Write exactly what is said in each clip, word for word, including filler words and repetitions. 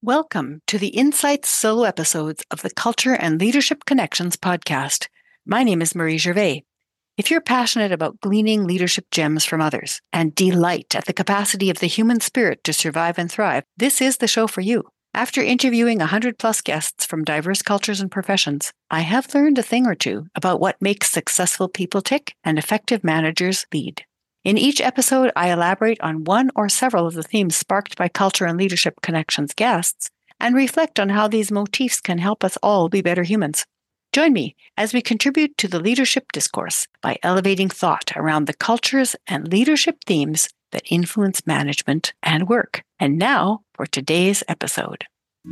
Welcome to the Insights solo episodes of the Culture and Leadership Connections podcast. My name is Marie Gervais. If you're passionate about gleaning leadership gems from others and delight at the capacity of the human spirit to survive and thrive, this is the show for you. After interviewing one hundred plus guests from diverse cultures and professions, I have learned a thing or two about what makes successful people tick and effective managers lead. In each episode, I elaborate on one or several of the themes sparked by Culture and Leadership Connections guests and reflect on how these motifs can help us all be better humans. Join me as we contribute to the leadership discourse by elevating thought around the cultures and leadership themes that influence management and work. And now for today's episode.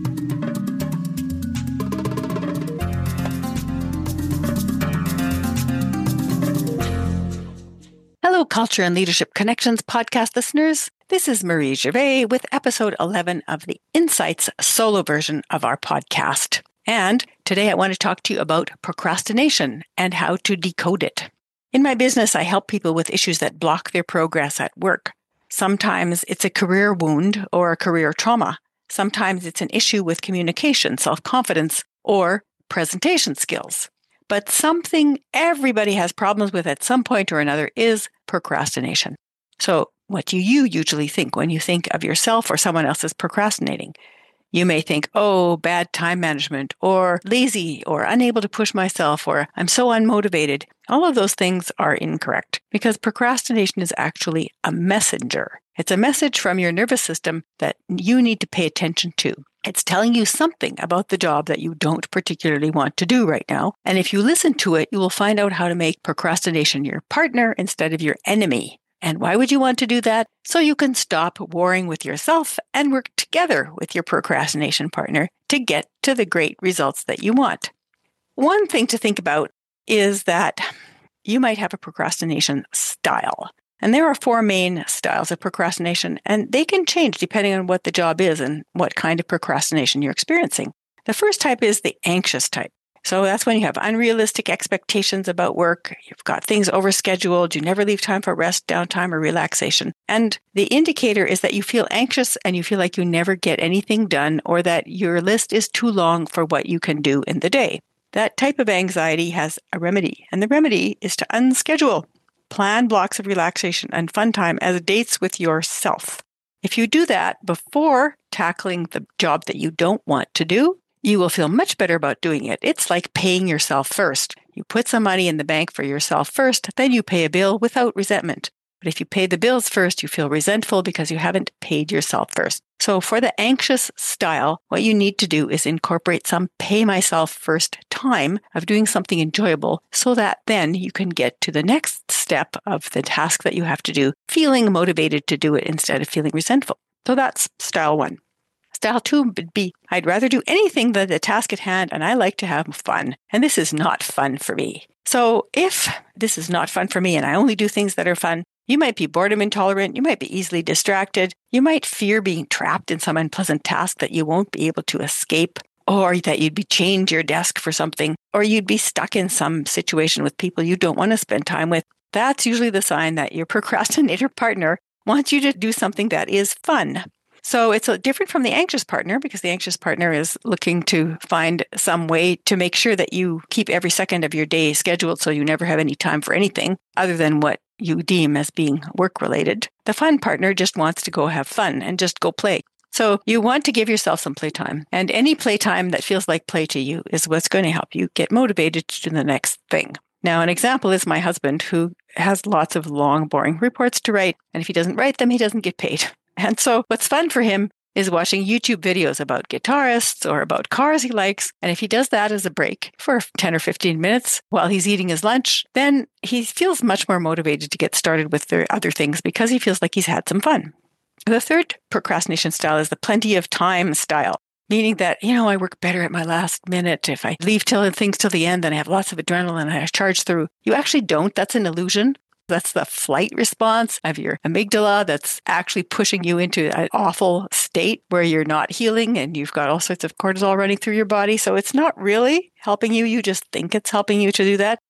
Hello, Culture and Leadership Connections podcast listeners. This is Marie Gervais with episode eleven of the Insights solo version of our podcast. And today I want to talk to you about procrastination and how to decode it. In my business, I help people with issues that block their progress at work. Sometimes it's a career wound or a career trauma. Sometimes it's an issue with communication, self-confidence, or presentation skills. But something everybody has problems with at some point or another is procrastination. So what do you usually think when you think of yourself or someone else as procrastinating? You may think, oh, bad time management, or lazy, or unable to push myself, or I'm so unmotivated. All of those things are incorrect because procrastination is actually a messenger. It's a message from your nervous system that you need to pay attention to. It's telling you something about the job that you don't particularly want to do right now. And if you listen to it, you will find out how to make procrastination your partner instead of your enemy. And why would you want to do that? So you can stop warring with yourself and work together with your procrastination partner to get to the great results that you want. One thing to think about is that you might have a procrastination style. And there are four main styles of procrastination, and they can change depending on what the job is and what kind of procrastination you're experiencing. The first type is the anxious type. So that's when you have unrealistic expectations about work. You've got things overscheduled. You never leave time for rest, downtime, or relaxation. And the indicator is that you feel anxious and you feel like you never get anything done or that your list is too long for what you can do in the day. That type of anxiety has a remedy, and the remedy is to unschedule. Plan blocks of relaxation and fun time as dates with yourself. If you do that before tackling the job that you don't want to do, you will feel much better about doing it. It's like paying yourself first. You put some money in the bank for yourself first, then you pay a bill without resentment. But if you pay the bills first, you feel resentful because you haven't paid yourself first. So for the anxious style, what you need to do is incorporate some pay myself first time of doing something enjoyable so that then you can get to the next step of the task that you have to do, feeling motivated to do it instead of feeling resentful. So that's style one. Style two would be, I'd rather do anything than the task at hand, and I like to have fun. And this is not fun for me. So if this is not fun for me and I only do things that are fun, you might be boredom intolerant, you might be easily distracted, you might fear being trapped in some unpleasant task that you won't be able to escape, or that you'd be chained to your desk for something, or you'd be stuck in some situation with people you don't want to spend time with. That's usually the sign that your procrastinator partner wants you to do something that is fun. So it's different from the anxious partner because the anxious partner is looking to find some way to make sure that you keep every second of your day scheduled so you never have any time for anything other than what you deem as being work-related. The fun partner just wants to go have fun and just go play. So you want to give yourself some playtime. And any playtime that feels like play to you is what's going to help you get motivated to do the next thing. Now, an example is my husband, who has lots of long, boring reports to write. And if he doesn't write them, he doesn't get paid. And so what's fun for him is watching YouTube videos about guitarists or about cars he likes. And if he does that as a break for ten or fifteen minutes while he's eating his lunch, then he feels much more motivated to get started with the other things because he feels like he's had some fun. The third procrastination style is the plenty of time style, meaning that, you know, I work better at my last minute. If I leave till things till the end, then I have lots of adrenaline and I charge through. You actually don't. That's an illusion. That's the flight response of your amygdala that's actually pushing you into an awful state where you're not healing and you've got all sorts of cortisol running through your body. So it's not really helping you. You just think it's helping you to do that.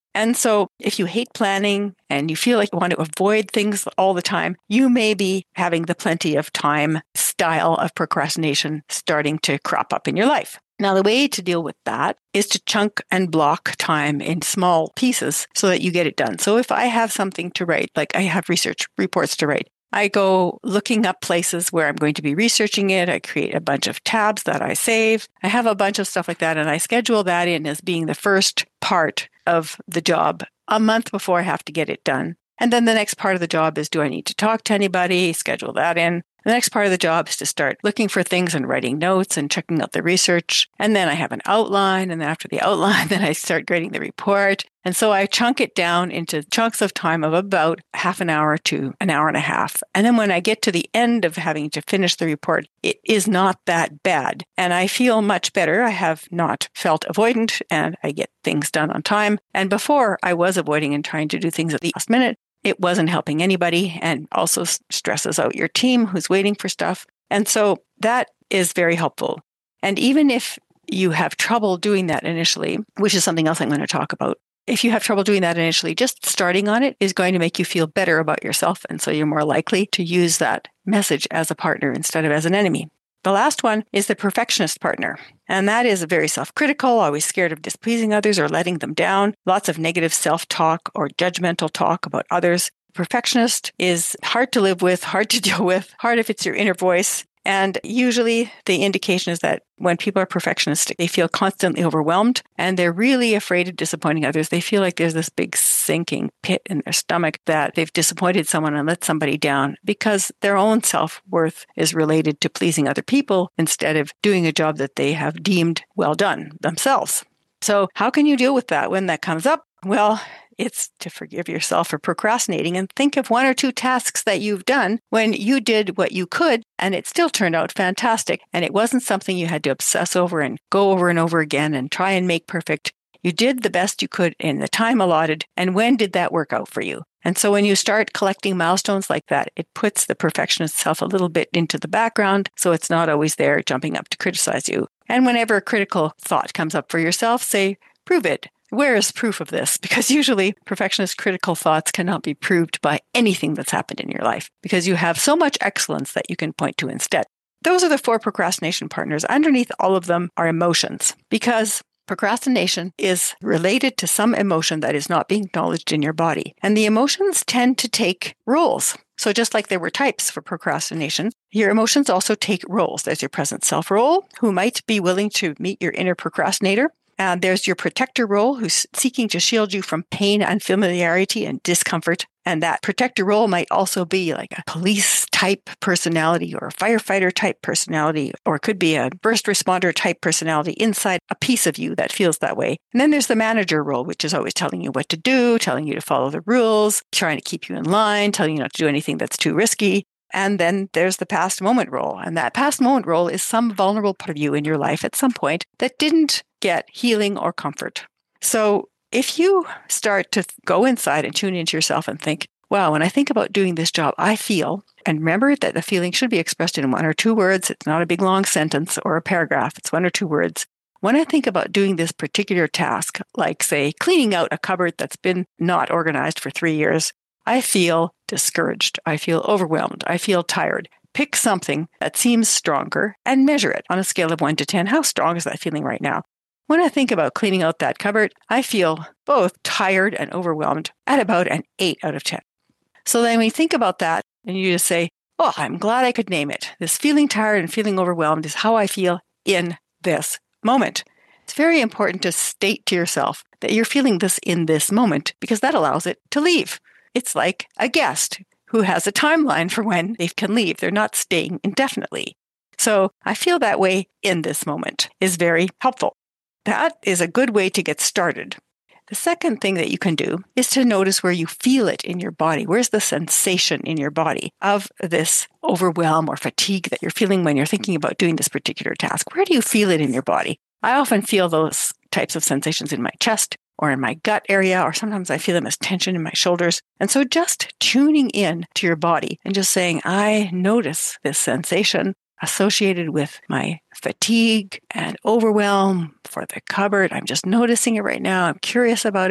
And so if you hate planning and you feel like you want to avoid things all the time, you may be having the plenty of time style of procrastination starting to crop up in your life. Now, the way to deal with that is to chunk and block time in small pieces so that you get it done. So if I have something to write, like I have research reports to write, I go looking up places where I'm going to be researching it. I create a bunch of tabs that I save. I have a bunch of stuff like that, and I schedule that in as being the first part of the job a month before I have to get it done. And then the next part of the job is, do I need to talk to anybody? Schedule that in. The next part of the job is to start looking for things and writing notes and checking out the research. And then I have an outline. And then after the outline, then I start grading the report. And so I chunk it down into chunks of time of about half an hour to an hour and a half. And then when I get to the end of having to finish the report, it is not that bad. And I feel much better. I have not felt avoidant and I get things done on time. And before I was avoiding and trying to do things at the last minute, it wasn't helping anybody and also stresses out your team who's waiting for stuff. And so that is very helpful. And even if you have trouble doing that initially, which is something else I'm going to talk about, if you have trouble doing that initially, just starting on it is going to make you feel better about yourself. And so you're more likely to use that message as a partner instead of as an enemy. The last one is the perfectionist partner. And that is very self-critical, always scared of displeasing others or letting them down. Lots of negative self-talk or judgmental talk about others. Perfectionist is hard to live with, hard to deal with, hard if it's your inner voice. And usually the indication is that when people are perfectionistic, they feel constantly overwhelmed and they're really afraid of disappointing others. They feel like there's this big sinking pit in their stomach that they've disappointed someone and let somebody down because their own self-worth is related to pleasing other people instead of doing a job that they have deemed well done themselves. So how can you deal with that when that comes up? Well, it's to forgive yourself for procrastinating and think of one or two tasks that you've done when you did what you could and it still turned out fantastic. And it wasn't something you had to obsess over and go over and over again and try and make perfect. You did the best you could in the time allotted. And when did that work out for you? And so when you start collecting milestones like that, it puts the perfectionist self a little bit into the background. So it's not always there jumping up to criticize you. And whenever a critical thought comes up for yourself, say, prove it. Where is proof of this? Because usually perfectionist critical thoughts cannot be proved by anything that's happened in your life because you have so much excellence that you can point to instead. Those are the four procrastination partners. Underneath all of them are emotions because procrastination is related to some emotion that is not being acknowledged in your body. And the emotions tend to take roles. So just like there were types for procrastination, your emotions also take roles. There's your present self role, who might be willing to meet your inner procrastinator. And there's your protector role, who's seeking to shield you from pain, unfamiliarity, and discomfort. And that protector role might also be like a police type personality or a firefighter type personality, or it could be a burst responder type personality inside a piece of you that feels that way. And then there's the manager role, which is always telling you what to do, telling you to follow the rules, trying to keep you in line, telling you not to do anything that's too risky. And then there's the past moment role. And that past moment role is some vulnerable part of you in your life at some point that didn't get healing or comfort. So if you start to go inside and tune into yourself and think, wow, when I think about doing this job, I feel, and remember that the feeling should be expressed in one or two words. It's not a big long sentence or a paragraph. It's one or two words. When I think about doing this particular task, like say cleaning out a cupboard that's been not organized for three years, I feel discouraged. I feel overwhelmed. I feel tired. Pick something that seems stronger and measure it on a scale of one to ten. How strong is that feeling right now? When I think about cleaning out that cupboard, I feel both tired and overwhelmed at about an eight out of ten. So then when you think about that and you just say, oh, I'm glad I could name it. This feeling tired and feeling overwhelmed is how I feel in this moment. It's very important to state to yourself that you're feeling this in this moment because that allows it to leave. It's like a guest who has a timeline for when they can leave. They're not staying indefinitely. So I feel that way in this moment is very helpful. That is a good way to get started. The second thing that you can do is to notice where you feel it in your body. Where's the sensation in your body of this overwhelm or fatigue that you're feeling when you're thinking about doing this particular task? Where do you feel it in your body? I often feel those types of sensations in my chest or in my gut area, or sometimes I feel them as tension in my shoulders. And so just tuning in to your body and just saying, I notice this sensation associated with my fatigue and overwhelm for the cupboard. I'm just noticing it right now. I'm curious about it.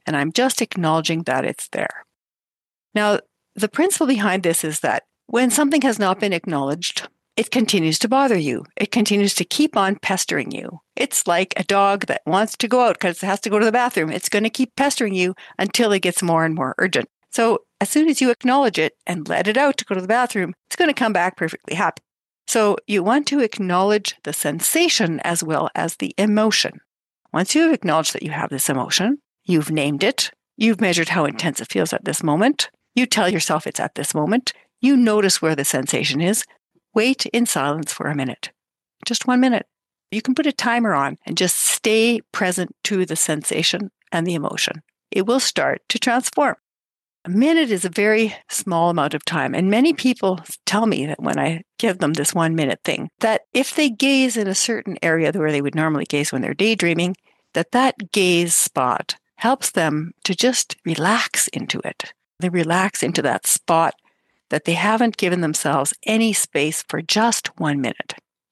and I'm just acknowledging that it's there. Now, the principle behind this is that when something has not been acknowledged, it continues to bother you. It continues to keep on pestering you. It's like a dog that wants to go out because it has to go to the bathroom. It's going to keep pestering you until it gets more and more urgent. So as soon as you acknowledge it and let it out to go to the bathroom, it's going to come back perfectly happy. So you want to acknowledge the sensation as well as the emotion. Once you have acknowledged that you have this emotion, you've named it, you've measured how intense it feels at this moment, you tell yourself it's at this moment, you notice where the sensation is, wait in silence for a minute, just one minute. You can put a timer on and just stay present to the sensation and the emotion. It will start to transform. A minute is a very small amount of time. And many people tell me that when I give them this one minute thing, that if they gaze in a certain area where they would normally gaze when they're daydreaming, that that gaze spot helps them to just relax into it. They relax into that spot that they haven't given themselves any space for just one minute.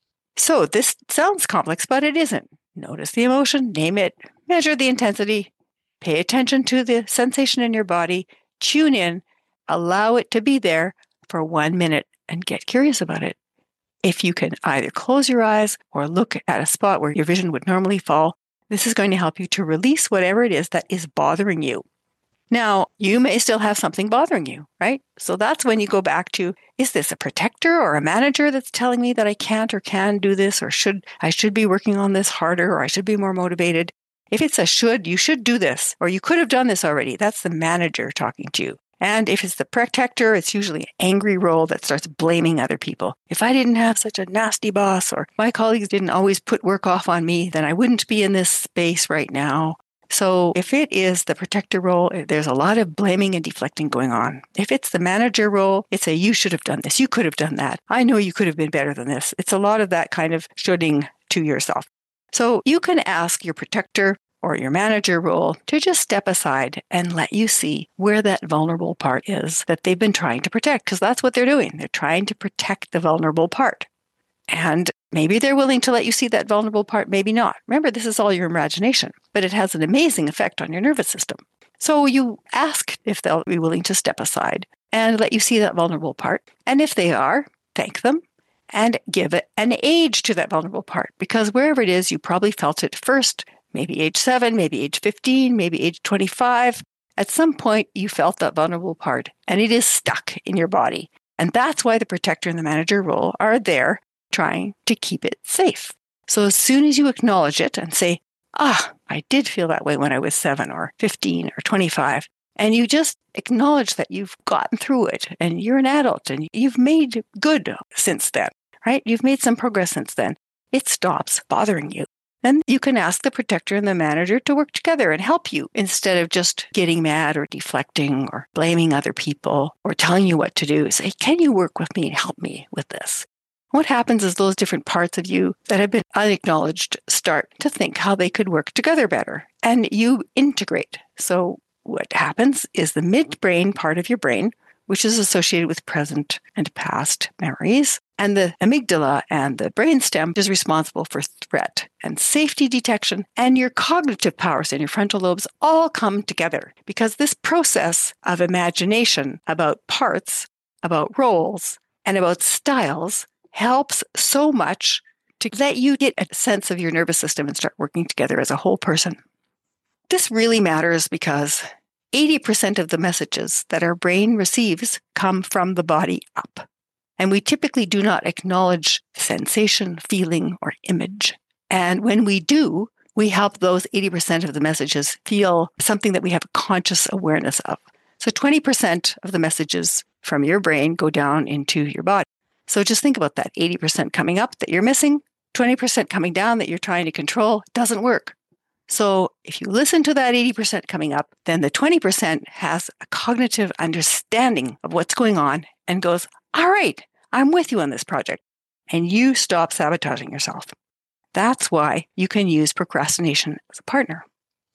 So this sounds complex, but it isn't. Notice the emotion, name it, measure the intensity, pay attention to the sensation in your body, tune in, allow it to be there for one minute and get curious about it. If you can either close your eyes or look at a spot where your vision would normally fall, this is going to help you to release whatever it is that is bothering you. Now, you may still have something bothering you, right? So that's when you go back to, is this a protector or a manager that's telling me that I can't or can do this, or should I should be working on this harder, or I should be more motivated? If it's a should, you should do this, or you could have done this already. That's the manager talking to you. And if it's the protector, it's usually an angry role that starts blaming other people. If I didn't have such a nasty boss, or my colleagues didn't always put work off on me, then I wouldn't be in this space right now. So if it is the protector role, there's a lot of blaming and deflecting going on. If it's the manager role, it's a you should have done this, you could have done that. I know you could have been better than this. It's a lot of that kind of shoulding to yourself. So you can ask your protector or your manager role to just step aside and let you see where that vulnerable part is that they've been trying to protect, because that's what they're doing. They're trying to protect the vulnerable part. And maybe they're willing to let you see that vulnerable part, maybe not. Remember, this is all your imagination, but it has an amazing effect on your nervous system. So you ask if they'll be willing to step aside and let you see that vulnerable part. And if they are, thank them and give it an age to that vulnerable part, because wherever it is, you probably felt it first, maybe age seven, maybe age fifteen, maybe age twenty-five. At some point, you felt that vulnerable part and it is stuck in your body. And that's why the protector and the manager role are there, trying to keep it safe. So as soon as you acknowledge it and say, ah, I did feel that way when I was seven or fifteen or twenty-five, and you just acknowledge that you've gotten through it and you're an adult and you've made good since then, right? You've made some progress since then. It stops bothering you. Then you can ask the protector and the manager to work together and help you instead of just getting mad or deflecting or blaming other people or telling you what to do. Say, can you work with me and help me with this? What happens is those different parts of you that have been unacknowledged start to think how they could work together better, and you integrate. So what happens is the midbrain part of your brain, which is associated with present and past memories, and the amygdala and the brainstem is responsible for threat and safety detection, and your cognitive powers in your frontal lobes all come together, because this process of imagination about parts, about roles, and about styles helps so much to let you get a sense of your nervous system and start working together as a whole person. This really matters because eighty percent of the messages that our brain receives come from the body up. And we typically do not acknowledge sensation, feeling, or image. And when we do, we help those eighty percent of the messages feel something that we have a conscious awareness of. So twenty percent of the messages from your brain go down into your body. So just think about that. eighty percent coming up that you're missing, twenty percent coming down that you're trying to control, doesn't work. So if you listen to that eighty percent coming up, then the twenty percent has a cognitive understanding of what's going on and goes, all right, I'm with you on this project. And you stop sabotaging yourself. That's why you can use procrastination as a partner.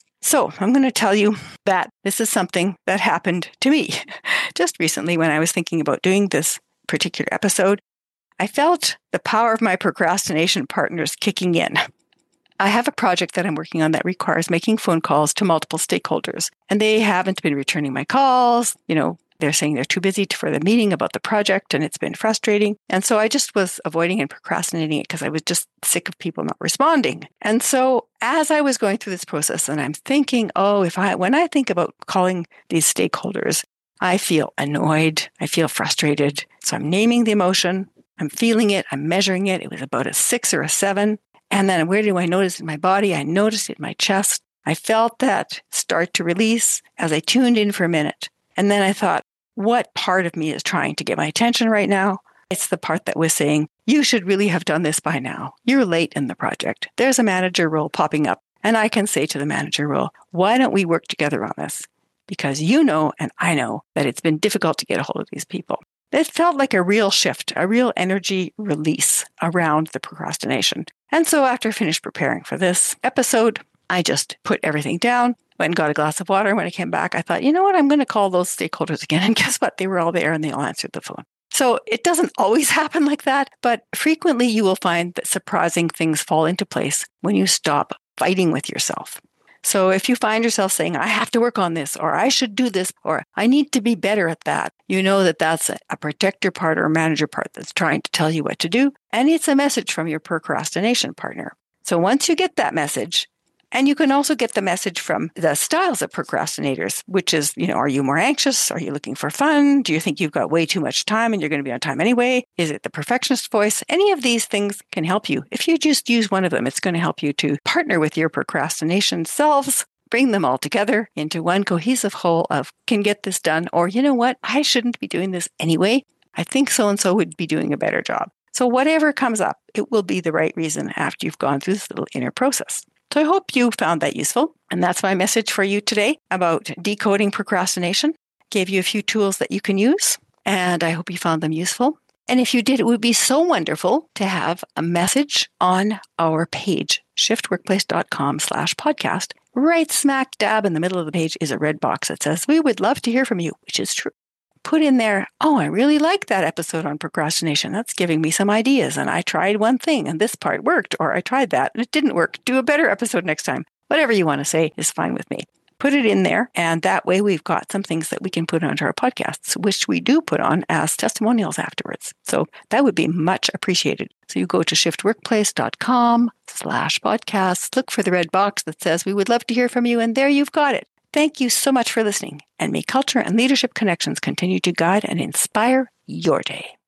So I'm going to tell you that this is something that happened to me just recently when I was thinking about doing this particular episode. I felt the power of my procrastination partners kicking in. I have a project that I'm working on that requires making phone calls to multiple stakeholders, and they haven't been returning my calls. You know, they're saying they're too busy for the meeting about the project, and it's been frustrating. And so I just was avoiding and procrastinating it because I was just sick of people not responding. And so as I was going through this process, and I'm thinking, oh, if I, when I think about calling these stakeholders, I feel annoyed, I feel frustrated. So I'm naming the emotion, I'm feeling it, I'm measuring it. It was about a six or a seven. And then where do I notice it in my body? I noticed it in my chest. I felt that start to release as I tuned in for a minute. And then I thought, what part of me is trying to get my attention right now? It's the part that was saying, you should really have done this by now. You're late in the project. There's a manager role popping up. And I can say to the manager role, why don't we work together on this? Because you know, and I know that it's been difficult to get a hold of these people. It felt like a real shift, a real energy release around the procrastination. And so after I finished preparing for this episode, I just put everything down, went and got a glass of water. And when I came back, I thought, you know what, I'm going to call those stakeholders again. And guess what? They were all there and they all answered the phone. So it doesn't always happen like that, but frequently you will find that surprising things fall into place when you stop fighting with yourself. So if you find yourself saying, I have to work on this, or I should do this, or I need to be better at that, you know that that's a, a protector part or a manager part that's trying to tell you what to do. And it's a message from your procrastination partner. So once you get that message, and you can also get the message from the styles of procrastinators, which is, you know, are you more anxious? Are you looking for fun? Do you think you've got way too much time and you're going to be on time anyway? Is it the perfectionist voice? Any of these things can help you. If you just use one of them, it's going to help you to partner with your procrastination selves, bring them all together into one cohesive whole of can get this done, or you know what? I shouldn't be doing this anyway. I think so-and-so would be doing a better job. So whatever comes up, it will be the right reason after you've gone through this little inner process. So I hope you found that useful. And that's my message for you today about decoding procrastination. Gave you a few tools that you can use, and I hope you found them useful. And if you did, it would be so wonderful to have a message on our page, shiftworkplace.com slash podcast. Right smack dab in the middle of the page is a red box that says, we would love to hear from you, which is true. Put in there, oh, I really like that episode on procrastination. That's giving me some ideas. And I tried one thing and this part worked, or I tried that and it didn't work. Do a better episode next time. Whatever you want to say is fine with me. Put it in there. And that way we've got some things that we can put onto our podcasts, which we do put on as testimonials afterwards. So that would be much appreciated. So you go to shiftworkplace.com slash podcasts, look for the red box that says, we would love to hear from you. And there you've got it. Thank you so much for listening, and may culture and leadership connections continue to guide and inspire your day.